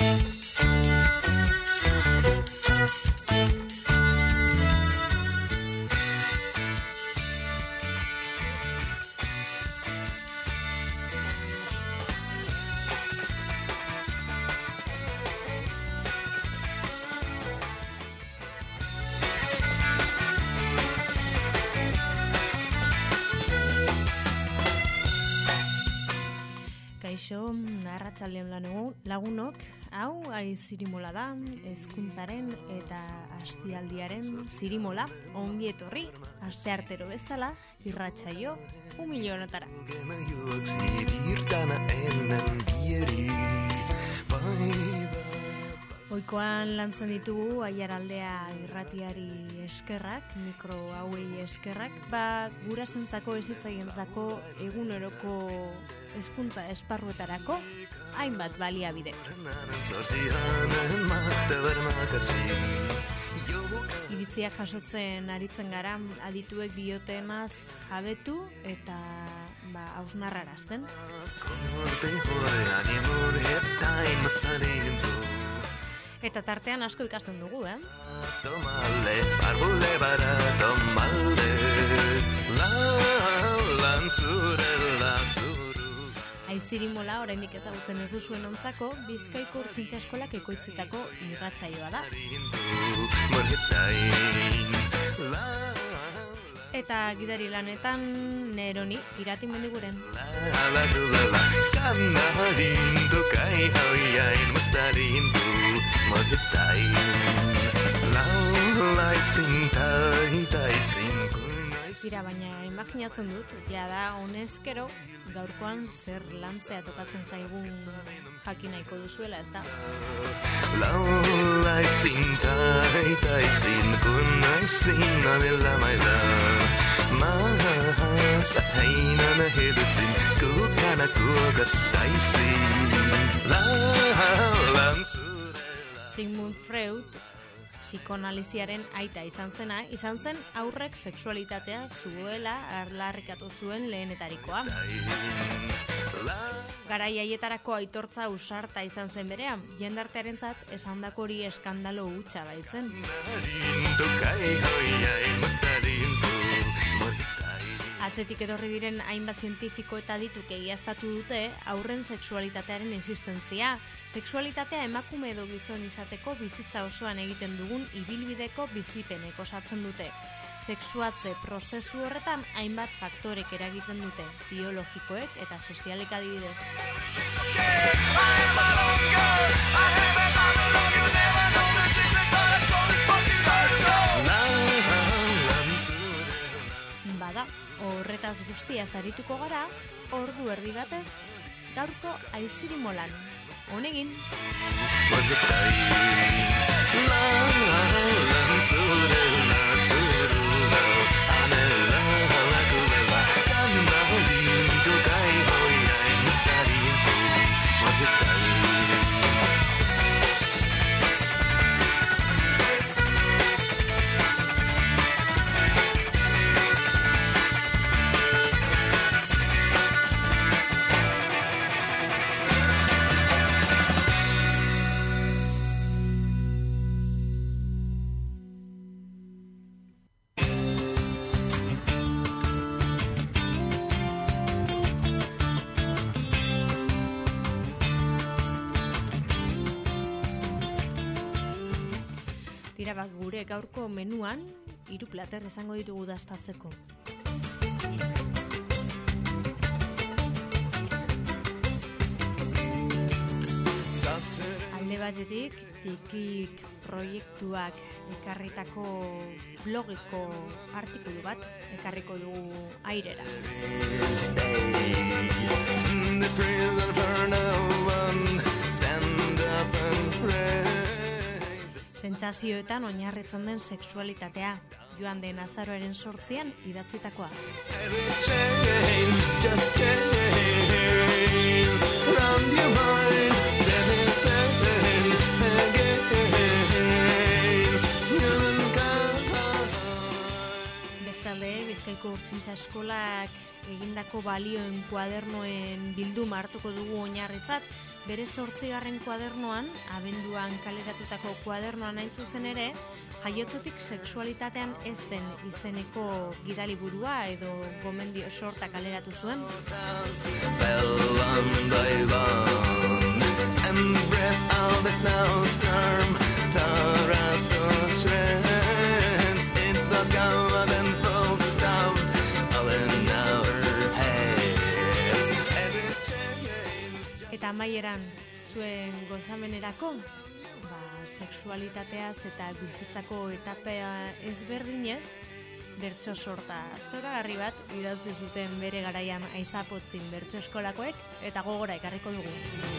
Kaixo, arratsaldeon lagunok, hau zirimola da, hezkuntzaren eta astialdiaren zirimola, ongi etorri, asteartero bezala, irratsaio, 1 milionotara. Oikoan lantzen ditugu Aiaraldea irratiari eskerrak, mikro hauei eskerrak, gurasoentzako ezitzaientzako eguneroko hezkuntza esparruetarako hainbat baliabide. Iritziak jasotzen aritzen gara, adituek diotenaz jabetu eta hausnarrarazten. Eta tartean asko ikasten dugu, Tomale, arbule bara, tomale, Aizirimola, oraindik ezagutzen ez duzuen ontzako, Bizkaiko Urtsintxa Eskolak ekoitzitako irratsaioa da. Eta gidari lanetan Neroni irati mendiguren. Tira, baina imaginatzen dut, da honezkero gaurkoan zer lantzea tokatzen zaigun jakin nahiko duzuela, ez da? Sigmund Freud psikoanaliziaren aita izan zen aurrek sexualitatea zuela aldarrikatu zuen lehenetarikoa. Garai haietarako aitortza ausarta izan zen berean, jendartearentzat esandako hori eskandalo hutsa baitzen. Atzetik etorri diren hainbat zientifiko eta adituk egiaztatu dute aurren sexualitatearen existentzia. Sexualitatea emakume edo gizon izateko bizitza osoan egiten dugun ibilbideko bizipenek osatzen dute. Sexuatze prozesu horretan hainbat faktorek eragiten dute, biologikoek eta sozialek adibidez. Bada, horretaz guztiaz arituko gara, ordu erdi batez, gaurko Aizirimolan. Honegin! Gure gaurko menuan 3 plater izango ditugu dastatzeko. Alde batetik, Tikik proiektuak ekarritako blogeko artikulu bat ekarriko dugu airera. Sentsazioetan oinarritzen den sexualitatea, joan den azaroaren 8an idatzitakoa. Bestalde, Bizkaiko Urtsintxa Eskolak egindako balioen kuadernoen bilduma hartuko dugu oinarritzat, bere 8. kuadernoan, abenduan kaleratutako kuadernoan hain zuzen ere, jaiotzetik sexualitatean ez den izeneko gidaliburua edo gomendio sorta kaleratu zuen. Eta amaieran zuen gozamenerako, sexualitateaz eta bizitzako etapea ezberdinez, bertso sorta zoragarri bat idazte zuten bere garaian Aizapotzin bertso eskolakoek eta gogora ekarriko dugu.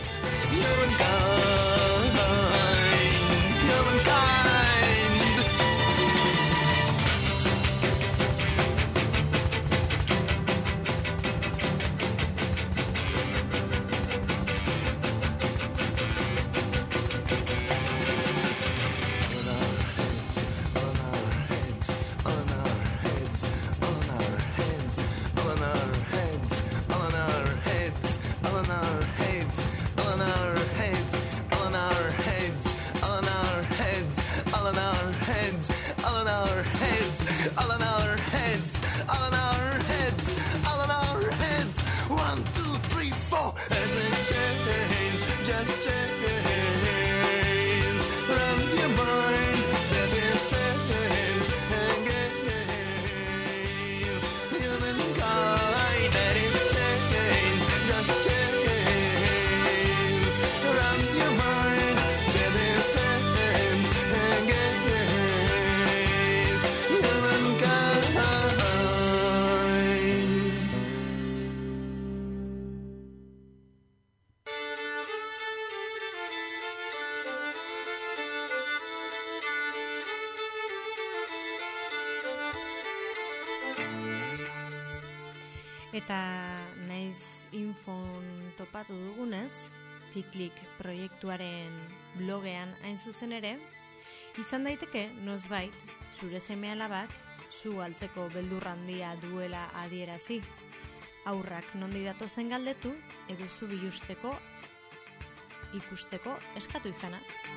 Eta naiz infon topatu dugunez, Tiklik proiektuaren blogean hain zuzen ere, izan daiteke nozbait zure seme-alabak zu galtzeko beldur handia duela adierazi. Haurrak nondi datozen galdetu edo zu bilusteko ikusteko eskatu izana.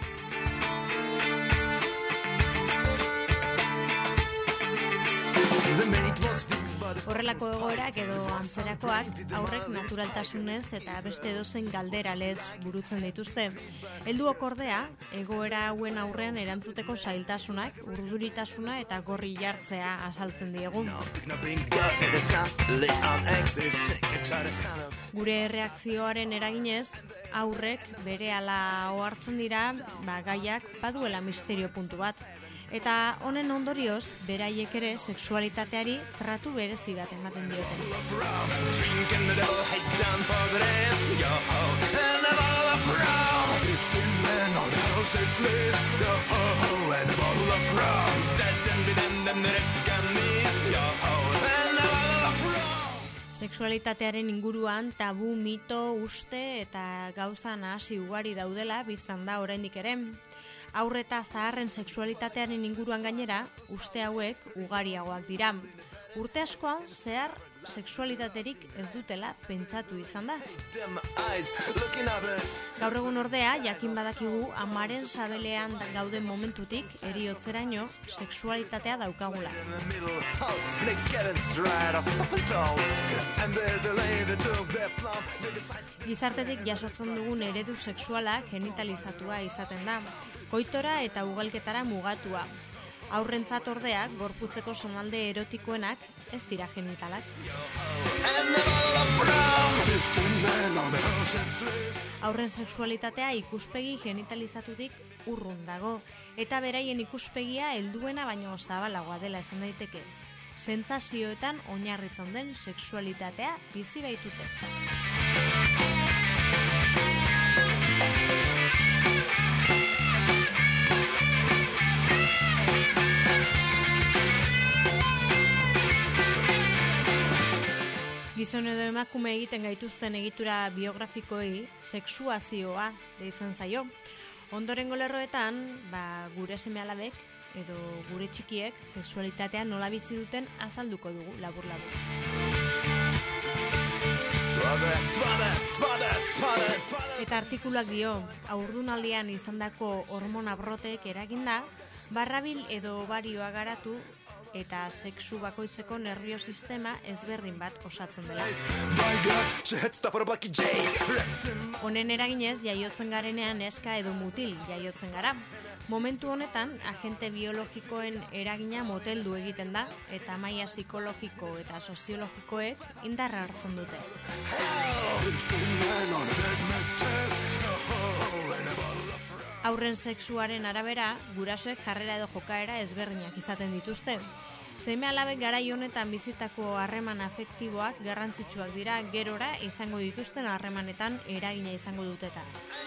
Horrelako egoerak edo antzerakoak aurrek naturaltasunez eta beste edozein galderalez burutzen dituzte. Helduok ordea, egoera hauen aurrean erantzuteko zailtasunak, urduritasuna eta gorri jartzea azaltzen diegu. Gure reakzioaren eraginez, aurrek berehala ohartzen dira, gaiak baduela misterio puntu bat. Eta honen ondorioz, beraiek ere sexualitateari tratu berezi bat ematen dioten. Sexualitatearen inguruan tabu, mito, uste eta gauza nahasi ugari daudela biztan da oraindik ere. Haur eta zaharren sexualitatearen inguruan gainera, uste hauek ugariagoak dira. Urte askoan zehar sexualitaterik ez dutela pentsatu izan da. Gaur egun ordea, jakin badakigu amaren sabelean gauden momentutik heriotzeraino sexualitatea daukagula. Gizartetik jasotzen dugun eredu sexuala genitalizatua izaten da, koitora eta ugalketara mugatua. Aurrentzat ordea, gorputzeko sonalde erotikoenak ez dira genitalak. Aurren sexualitatea ikuspegi genitalizatutik urrun dago, eta beraien ikuspegia helduena baino zabalagoa dela esan daiteke. Sentsazioetan oinarritzen den sexualitatea bizi baitute. Gizon edo emakume egiten gaituzten egitura biografikoei sexuazioa deitzen zaio. Ondorengo lerroetan, gure seme-alabek edo gure txikiek sexualitatea nola bizi duten azalduko dugu labur-labur. Eta artikuluak dio, haurdunaldian izandako hormona broteek eraginda, barrabil edo ovarioa garatu eta sexu bakoitzeko nervio sistema ezberdin bat osatzen dela. Honen eraginez, jaiotzen garenean neska edo mutil jaiotzen gara. Momentu honetan, agente biologikoen eragina moteldu egiten da, eta maila psikologiko eta soziologikoek indarra hartzen dute. Haurren sexuaren arabera, gurasoek jarrera edo jokaera ezberdinak izaten dituzte. Seme-alabek garai honetan bizitako harreman afektiboak garrantzitsuak dira gerora izango dituzten harremanetan eragina izango duteta.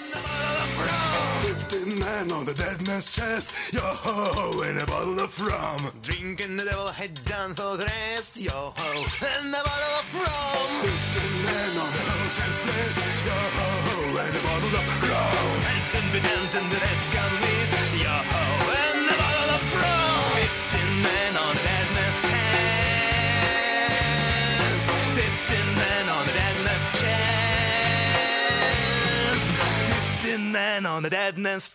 50 men on the dead man's chest, yo-ho, and a bottle of rum. Drinking the devil head down for the rest, yo-ho, and a bottle of rum. 50 men on the ocean's nest, yo-ho, and a bottle of rum. Elton Bedant and the rest gummies, yo-ho, and a bottle of rum. 15 men on the dead man's chest, 15 men on the dead man's chest. Man on the dead man's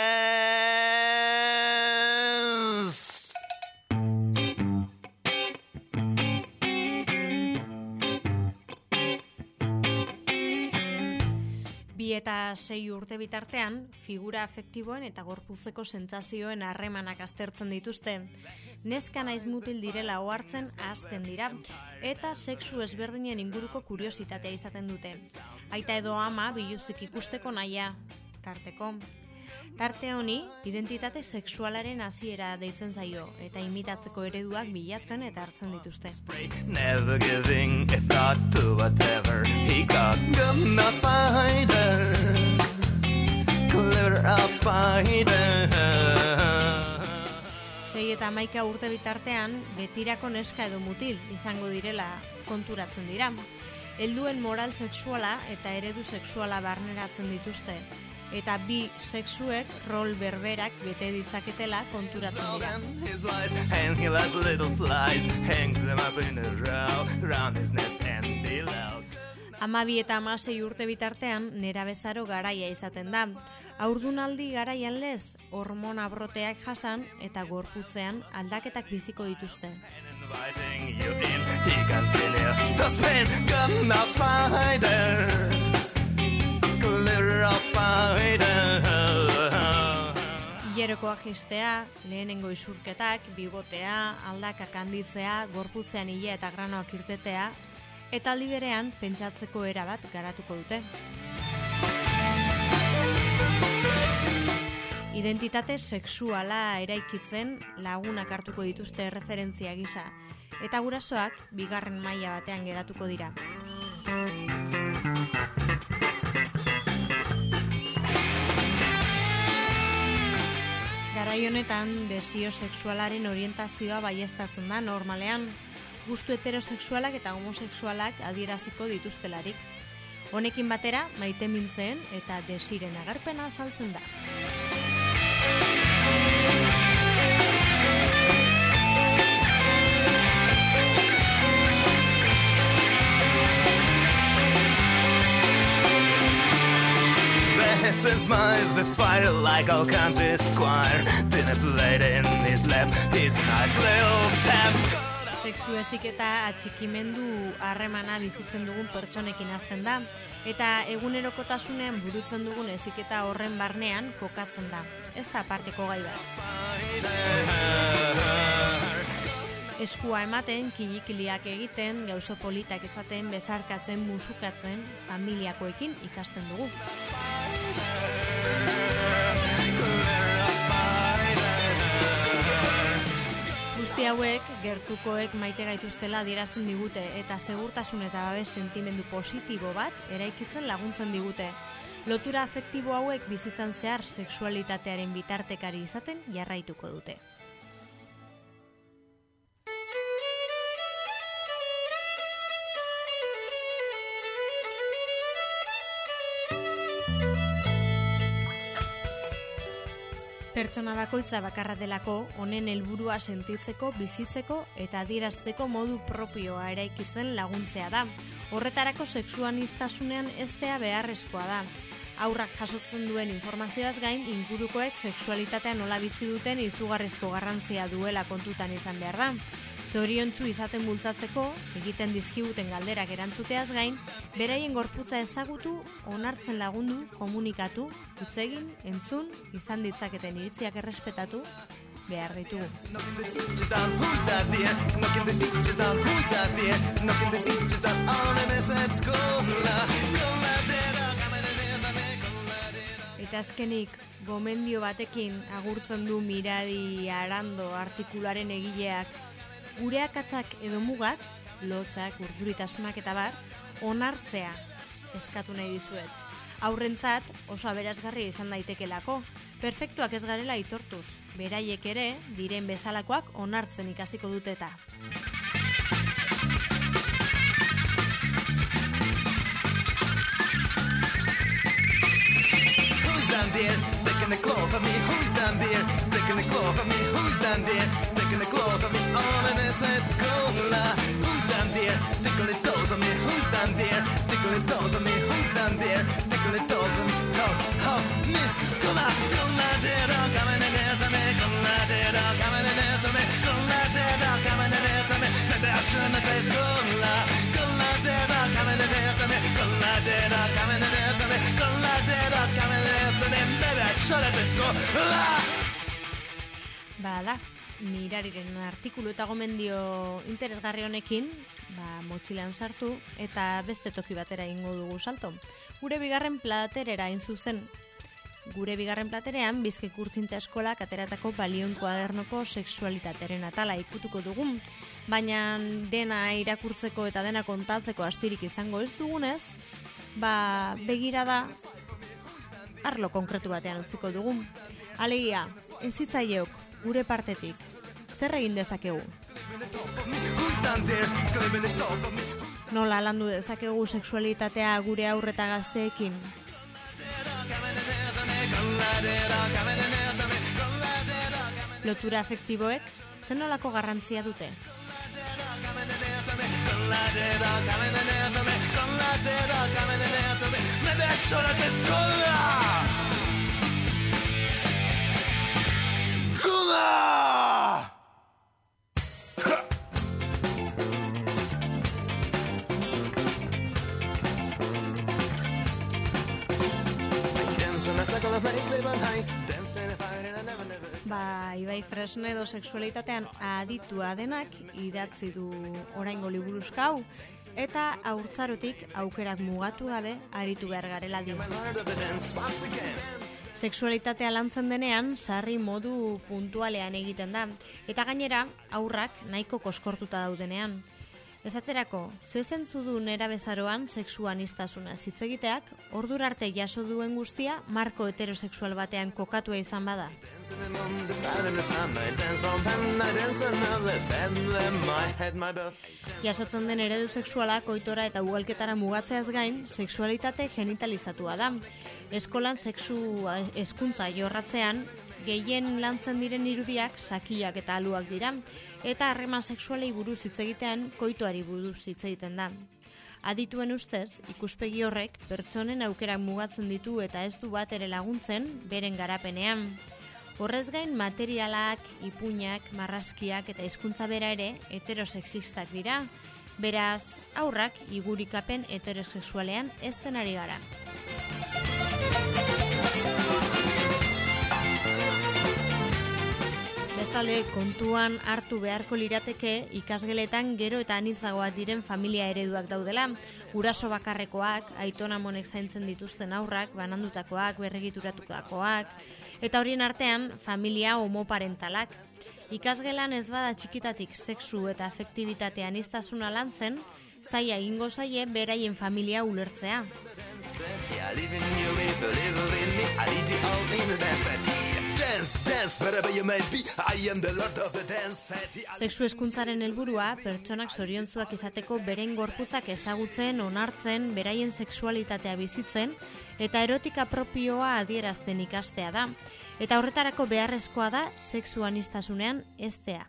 chest. Bi eta 6 urte bitartean, figura afektiboen eta gorputzeko sentsazioen harremanak aztertzen dituzte. Neska naiz mutil direla ohartzen hasten dira, eta sexu ezberdinen inguruko kuriositatea izaten dute. Aita edo ama biluzik ikusteko nahia, tarteko. Tarte honi, identitate sexualaren hasiera deitzen zaio, eta imitatzeko ereduak bilatzen eta hartzen dituzte. Never giving a thought to whatever he got. Not spider, clever out spider. 6 eta 11 urte bitartean, betirako neska edo mutil izango direla konturatzen dira. Helduen moral sexuala eta eredu sexuala barneratzen dituzte, eta bi sexuek rol berberak bete ditzaketela konturatzen dira. 12 eta 16 urte bitartean nerabezaro garaia izaten da. Haurdunaldi garaian lez, hormona broteak jasan eta gorputzean aldaketak biziko dituzte. Hilerokoak jistea, lehenengo isurketak, bibotea, aldakak handitzea, gorputzean hile eta granoak irtetea, eta aldi berean pentsatzeko erabat garatuko dute. Identitate sexuala eraikitzen lagunak hartuko dituzte referentzia gisa, eta gurasoak bigarren maila batean geratuko dira. Garai honetan, desio sexualaren orientazioa baieztatzen da normalean, gustu heterosexualak eta homosexualak adieraziko dituztelarik. Honekin batera, maitemintzen eta desiren agerpena azaltzen da. This is the fighter like all country squire. Dinner plate in his lap, he's a nice little chap. Sexu heziketa atxikimendu harremana bizitzen dugun pertsonekin hasten da, eta egunerokotasunean burutzen dugun heziketa horren barnean kokatzen da. Ez da aparteko gai bat. Eskua ematen, kilikiliak egiten, gauzo politak esaten, bezarkatzen, musukatzen, familiakoekin ikasten dugu. Guzti hauek, gertukoek maite gaituztela adierazten digute eta segurtasun eta babes sentimendu positibo bat eraikitzen laguntzen digute. Lotura afektibo hauek bizitzan zehar sexualitatearen bitartekari izaten jarraituko dute. Pertsona bakoitza bakarra delako, honen helburua sentitzeko, bizitzeko eta adierazteko modu propioa eraikitzen laguntzea da. Horretarako sexuanistasunean eztea beharrezkoa da. Haurrak jasotzen duen informazioaz gain, ingurukoek sexualitatea nola bizi duten izugarrizko garrantzia duela kontutan izan behar da. Zoriontsu izaten bultzatzeko, egiten dizkiguten galderak erantzuteaz gain, beraien gorputza ezagutu, onartzen lagundu, komunikatu, hitz egin, entzun, izan ditzaketen iritziak errespetatu, behar ditugu. Eta azkenik, gomendio batekin agurtzen du Mirari Arando artikularen egileak, gure akatsak edo mugak, lotxak, urduritasunak eta bar, onartzea eskatu nahi dizuet. Aurrentzat oso aberasgarria izan daitekelako, perfektuak ez garela aitortuz, beraiek ere, diren bezalakoak onartzen ikasiko duteta. Taking the claw for me, who's down there? Taking the claw for me, who's down there? Taking the claw for me, all in this at school. Who's down there? Tickling toes on me, who's down there? Tickling toes on me, who's down there? Tickling toes on toes on me. Come on, dear, coming in there to me. Come on, dear, coming in there to me. Come on, dear, coming in there to me. Maybe I shouldn't have taken school. Come on, dear, coming in there to me. Come on, dear, coming in there to me. Come on, dear, coming in there to me. Bada, Mirariren artikulu eta gomendio interesgarri honekin, motxilan sartu eta beste toki batera ingo dugu salto. Gure bigarren platerera hain zuzen. Gure bigarren platerean, Bizkaiko Urtzintza Eskolak ateratako Balion Kuadernoko sexualitatearen atala ikutuko dugun, baina dena irakurtzeko eta dena kontatzeko astirik izango ez dugunez, begirada arlo konkretu batean utziko dugu. Alegia, entzitzaieok gure partetik, zer egin dezakegu? Nola landu dezakegu sexualitatea gure haur eta gazteekin? Lotura afektiboek zer nolako garrantzia dute? Ibai Fresnedo sexualitatean aditua denak idatzi du oraingo liburuzka hau eta haurtzarotik aukerak mugatu gabe aritu behar garela dio. Sexualitatea lantzen denean sarri modu puntualean egiten da eta gainera aurrak nahiko koskortuta daudenean. Esaterako, zezentzu du nerabezaroan sexuanistasuna hitz egiteak, ordura arte jaso duen guztia marko heterosexual batean kokatua izan bada. Jasotzen den eredu sexuala koitora eta ugalketara mugatzeaz gain, sexualitate genitalizatua da. Eskolan hezkuntza jorratzean, gehien lantzen diren irudiak sakiak eta aluak dira, eta harreman sexualei buruz hitz egitean koitoari buruz hitz egiten da. Adituen ustez, ikuspegi horrek pertsonen aukerak mugatzen ditu eta ez du bat ere laguntzen beren garapenean. Horrez gain materialak, ipuinak, marrazkiak eta hizkuntza bera ere heterosexistak dira. Beraz, haurrak igurikapen heterosexualean ez den ari gara. Bestalde, kontuan hartu beharko lirateke ikasgeletan gero eta anitzagoak diren familia ereduak daudela. Guraso bakarrekoak, aitonamonek zaintzen dituzten haurrak, banandutakoak, berregituratutakoak, eta horien artean familia homoparentalak. Ikasgelan ez bada txikitatik sexu eta afektibitatea aniztasuna lantzen, zaila egingo zaie beraien familia ulertzea. Sexu hezkuntzaren helburua pertsonak zoriontsuak izateko beren gorputzak ezagutzen, onartzen, beraien sexualitatea bizitzen eta erotika propioa adierazten ikastea da. Eta horretarako beharrezkoa da sexu aniztasunean heztea.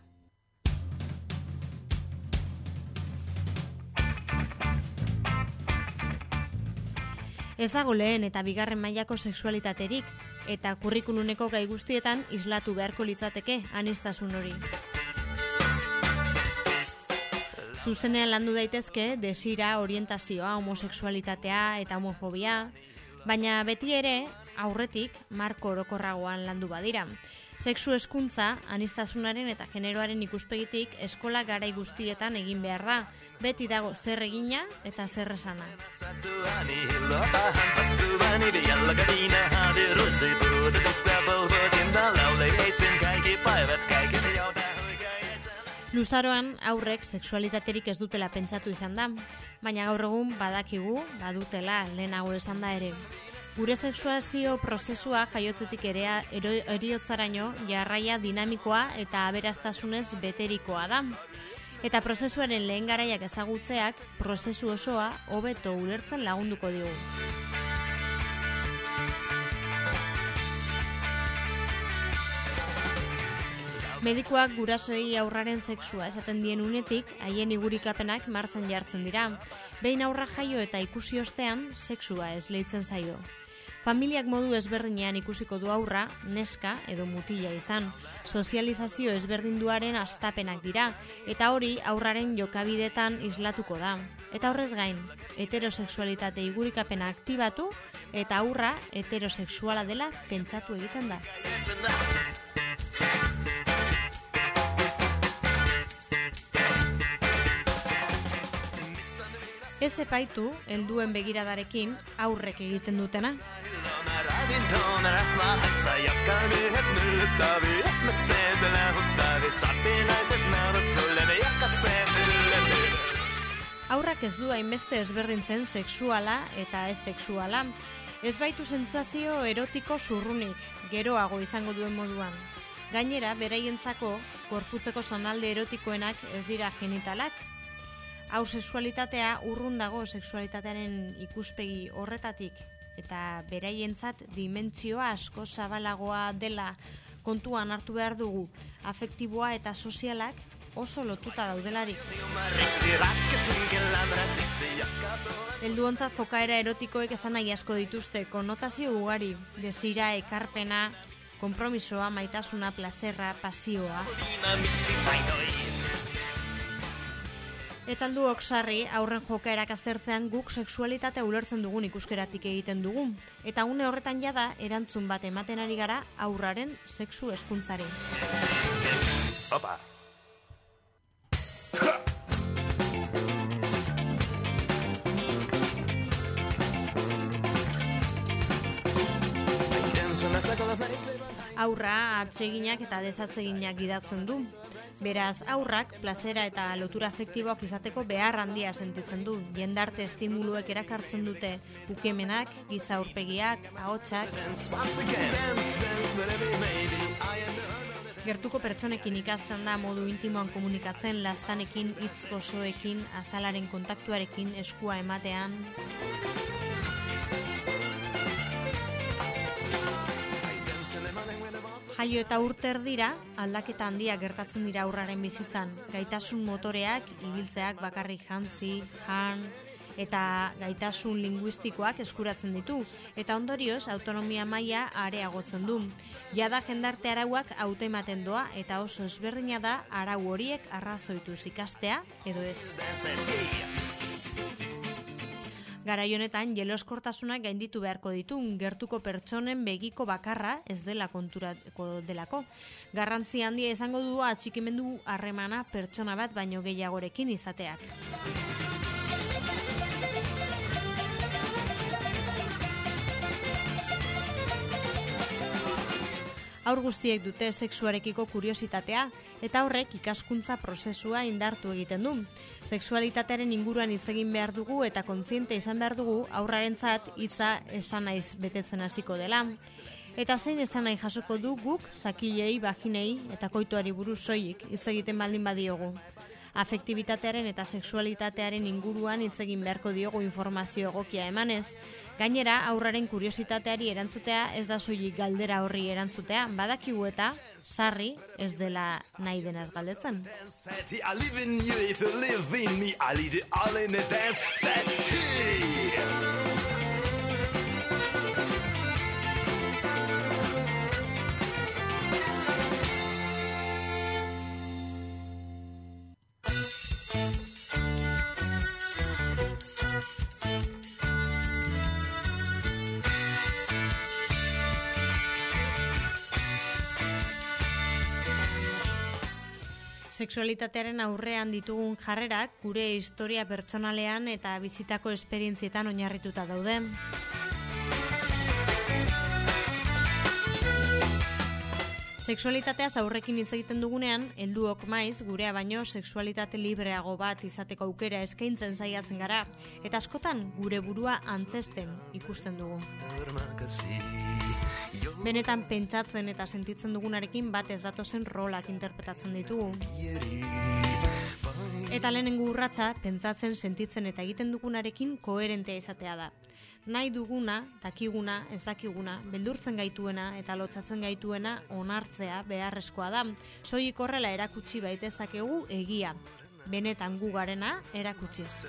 Ez dago lehen eta bigarren mailako sexualitaterik, eta kurrikuluneko gai guztietan islatu beharko litzateke aniztasun hori. Zuzenean landu daitezke desira, orientazioa, homosexualitatea eta homofobia, baina beti ere aurretik marko orokorragoan landu badira. Sexu hezkuntza aniztasunaren eta generoaren ikuspegitik eskola garai guztietan egin behar da. Beti dago zer egina eta zer esana. Luzaroan aurrek sexualitaterik ez dutela pentsatu izan da, baina gaur egun badakigu badutela lehenago esan da ere. Gure sexuazio prozesua jaiotzetik heriotzaraino jarraia dinamikoa eta aberastasunez beterikoa da. Eta prozesuaren lehen garaiak ezagutzeak prozesu osoa hobeto ulertzen lagunduko digu. Medikuak gurasoei aurraren sexua esaten dien unetik, haien igurikapenak martzen jartzen dira. Behin aurra jaio eta ikusi ostean, sexua esleitzen zaio. Familiak modu ezberdinean ikusiko du aurra, neska edo mutila izan. Sozializazio ezberdinduaren hastapenak dira, eta hori aurraren jokabidetan islatuko da. Eta horrez gain, heterosexualitate igurikapena aktibatu, eta aurra heterosexuala dela pentsatu egiten da. Ez epaitu, helduen begiradarekin aurrek egiten dutena. Aurrak ez du hainbeste ezberdintzen sexuala eta ez sexuala. Ez baitu sentsazio erotiko zurrunik, geroago izango duen moduan. Gainera, beraientzako, gorputzeko zonalde erotikoenak ez dira genitalak. Haur sexualitatea urrun dago sexualitatearen ikuspegi horretatik eta beraientzat dimentsioa asko zabalagoa dela kontuan hartu behar dugu, afektiboa eta sozialak oso lotuta daudelarik. Helduontzat jokaera erotikoek esanahi asko dituzte, konnotazio ugari, desira, ekarpena, konpromisoa, maitasuna, plazerra, pasioa. Eta alduok sarri, aurren jokaerak aztertzean guk sexualitatea ulertzen dugun ikuskeratik egiten dugu. Eta une horretan jada, erantzun bat ematen ari gara aurraren sexu hezkuntzari. Opa! Aurra atseginak eta desatseginak gidatzen du. Beraz, aurrak plazera eta lotura afektiboak izateko behar handia sentitzen du. Jendarte estimuluek erakartzen dute ukemenak, giza aurpegiak, ahotsak. Gertuko pertsonekin ikasten da modu intimoan komunikatzen, laztanekin, hitz gozoekin, azalaren kontaktuarekin, eskua ematean. Jaio eta urte erdira, aldaketa handia gertatzen dira aurraren bizitzan. Gaitasun motoreak, ibiltzeak bakarrik jantzi, jan, eta gaitasun linguistikoak eskuratzen ditu. Eta ondorioz, autonomia maila areagotzen du. Jada jendarte arauak hautematen doa, eta oso ezberdina da arau horiek arrazoituz ikastea, edo ez. Garai honetan, jeloskortasunak gainditu beharko ditu, gertuko pertsonen begiko bakarra ez dela konturako delako. Garrantzi handia izango du atxikimendu harremana pertsona bat baino gehiagorekin izateak. Haur guztiek dute sexuarekiko kuriositatea, eta horrek ikaskuntza prozesua indartu egiten du. Sexualitatearen inguruan hitz egin behar dugu eta kontziente izan behar dugu aurrarentzat hitza esanaiz betetzen hasiko dela. Eta zein esan nahi jasoko du guk, zakilei, vaginei eta koituari buruz soilik hitz egiten baldin badiogu. Afektibitatearen eta sexualitatearen inguruan hitz egin beharko diogu informazio egokia emanez. Gainera, aurraren kuriositateari erantzutea ez da soilik galdera horri erantzutea, badakigu eta sarri ez dela nahi denaz galdetzen. Sexualitatearen aurrean ditugun jarrerak gure historia pertsonalean eta bizitako esperientzietan oinarrituta daude. Sexualitateaz aurrekin hitz egiten dugunean, helduok maiz gurea baino sexualitate libreago bat izateko aukera eskaintzen saiatzen gara, eta askotan gure burua antzesten ikusten dugu. Benetan pentsatzen eta sentitzen dugunarekin bat ez datozen rolak interpretatzen ditugu. Eta lehenengo urratsa, pentsatzen, sentitzen eta egiten dugunarekin koherentea izatea da. Nahi duguna, dakiguna, ez dakiguna, beldurtzen gaituena eta lotsatzen gaituena onartzea beharrezkoa da. Soilik horrela erakutsi baitezakegu egia. Benetan gu garena erakutsiz.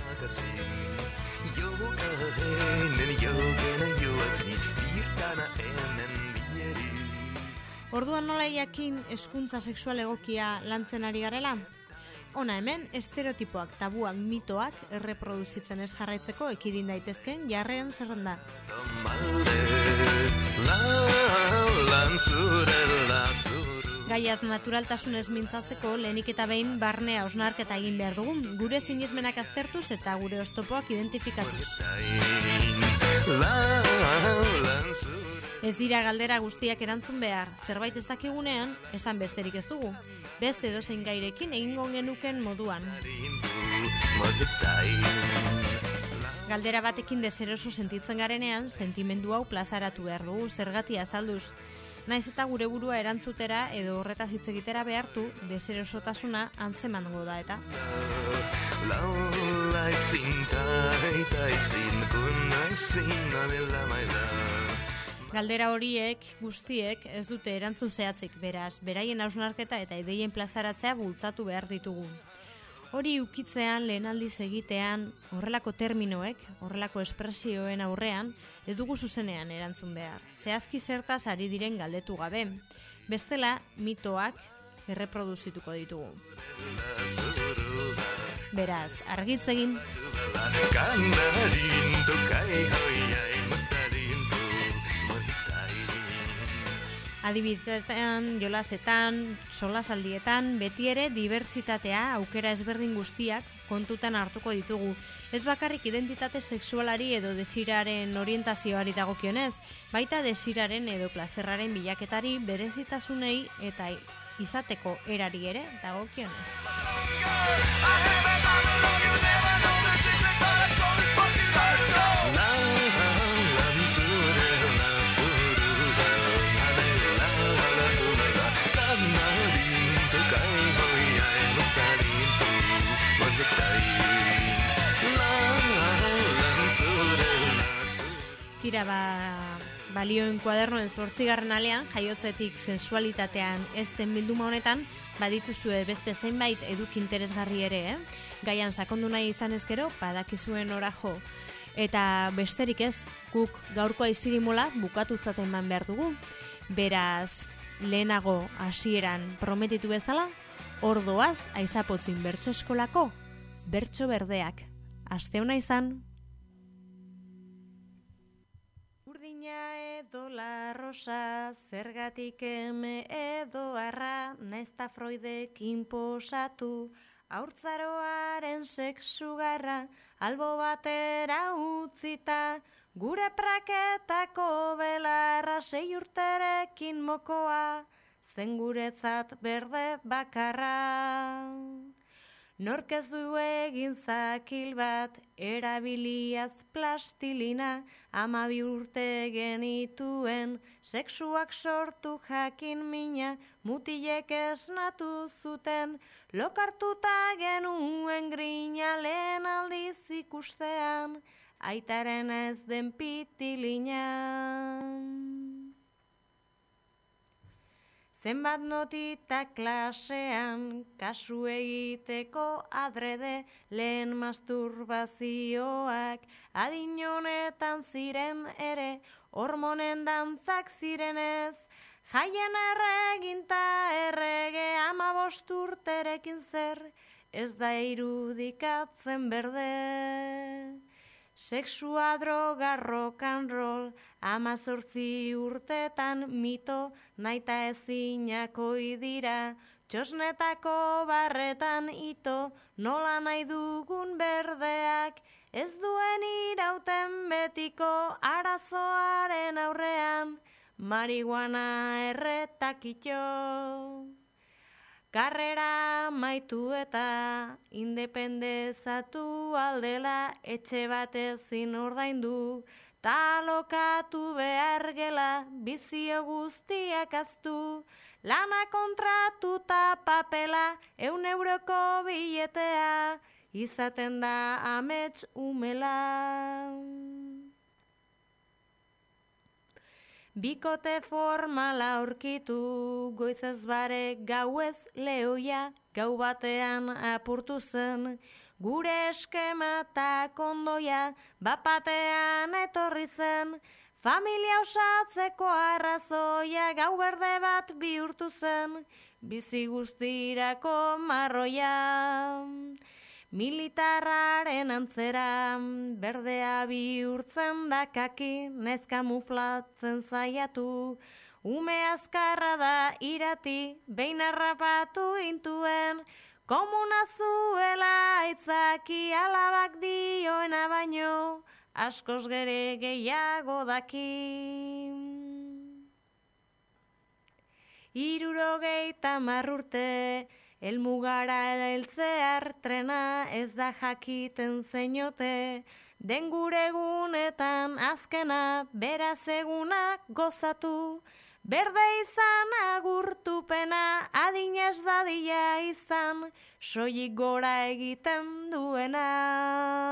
Orduan nola jakin hezkuntza sexual egokia lantzen ari garela? Hona hemen, estereotipoak, tabuak, mitoak erreproduzitzen ez jarraitzeko ekidin daitezken jarreren zerrenda. Gaiaz naturaltasunez mintzatzeko lehenik eta behin barne hausnarketa egin behar dugun, gure sinesmenak aztertuz eta gure oztopoak identifikatuz. Ez dira galdera guztiak erantzun behar, zerbait ez dakigunean, esan besterik ez dugu. Beste edozein gairekin egingo genuken moduan. Galdera batekin deseroso sentitzen garenean, sentimendu hau plazaratu behar dugu, zergatia azalduz. Naiz eta gure burua erantzutera edo horretaz hitz egitera behartu, deserosotasuna antzemango da eta. Galdera horiek guztiek ez dute erantzun zehatzik, beraz, beraien hausnarketa eta ideien plazaratzea bultzatu behar ditugu. Hori ukitzean, lehen aldiz egitean, horrelako terminoek, horrelako espresioen aurrean, ez dugu zuzenean erantzun behar. Zehazki zertaz ari diren galdetu gabe. Bestela, mitoak erreproduzituko ditugu. Beraz, argitz egin. Adibidetan, jolasetan, solasaldietan, beti ere dibertsitatea, aukera ezberdin guztiak kontutan hartuko ditugu. Ez bakarrik identitate sexualari edo desiraren orientazioari dagokionez, baita desiraren edo plazerraren bilaketari berezitasunei eta izateko erari ere dagokionez. Tira, balioen kuadernoen 8. alean, jaiotzetik sensualitatean ezten bilduma honetan, badituzue beste zenbait eduki interesgarri ere, Gaian sakondu nahi izan ezkero, badakizuen ora jo. Eta besterik ez, guk gaurkoa izirimula bukatutzaten eman behar dugu. Beraz, lehenago hasieran prometitu bezala, ordoaz aizapotzin bertso eskolako, bertso berdeak. Aste ona izan! Edo la rosa, zergatik eme edo arra, naizta Freudek inposatu, haurtzaroaren sexugarra, albo batera utzita, gure praketako belarra 6 urterekin mokoa, zen guretzat berde bakarra. Nork ez du egin zakil bat, erabiliaz plastilina, 12 urte genituen, sexuak sortu jakin mina, mutilek esnatu zuten, lokartuta genuen grina lehen aldiz ikustean, aitaren ez den pitilina. Zenbat notita klasean, kasu egiteko adrede, lehen masturbazioak, adin honetan ziren ere, hormonen dantzak zirenez, jaien erreginta errege 15 urterekin zer, ez da irudikatzen berde. Sexua, droga, rock and roll, 18 urtetan mito, naita ezinako dira, txosnetako barretan ito, nola nahi dugun berdeak, ez duen irauten betiko arazoaren aurrean, marihuana erretakito. Karrera maitu eta independezatu aldela, etxe bat ezin ordaindu, talokatu behar gela, bizio guztiak aztu, lana kontratuta papela, 100 euroko biletea, izaten da amets umela. Bikote formala aurkitu, goizez bare gauez lehoia, gau batean apurtu zen, gure eskema eta kondoia, bapatean etorri zen, familia osatzeko arrazoia, gau berde bat bihurtu zen, bizi guztirako marroia. Militarraren antzera, berdea bihurtzen da kaki, naiz kamuflatzen zaiatu, ume azkarra da irati, behin harrapatu intuen, komuna zuela aitzaki, alabak dioena baino, askoz gere gehiago daki. 70 urte, helmugara heltzear trena ez da jakiten zeinote, den gure egunetan azkena, beraz eguna gozatu, berde izan agurtupena, adinez dadila izan, soilik gora egiten duena.